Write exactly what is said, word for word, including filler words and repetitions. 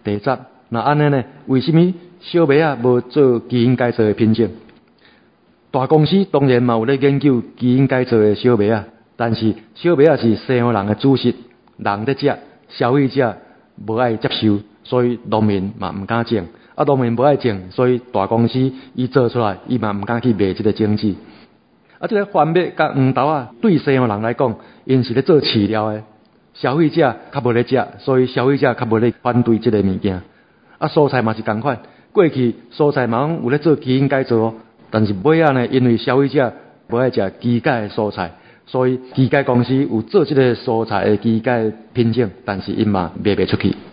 第十，那安尼呢？为什么小麦啊无做基因改造的品种？大公司当然嘛有咧研究基因改造的小麦啊，但是小麦啊是西方人的主食，人在食，消费者无爱接受，所以农民嘛毋敢种。啊，农民无爱种，所以大公司伊做出来，伊嘛毋敢去卖这个种子。啊，这个番麦甲黄豆啊，对西方人来讲，因是咧做饲料的，消费者较无咧食，所以消费者较无咧反对这个物件。啊，蔬菜嘛是同款，过去蔬菜嘛有咧做基因改造哦。但是尾仔呢，因为消费者不爱食基改的蔬菜，所以基改公司有做这个蔬菜的基改品种，但是因嘛卖不出去。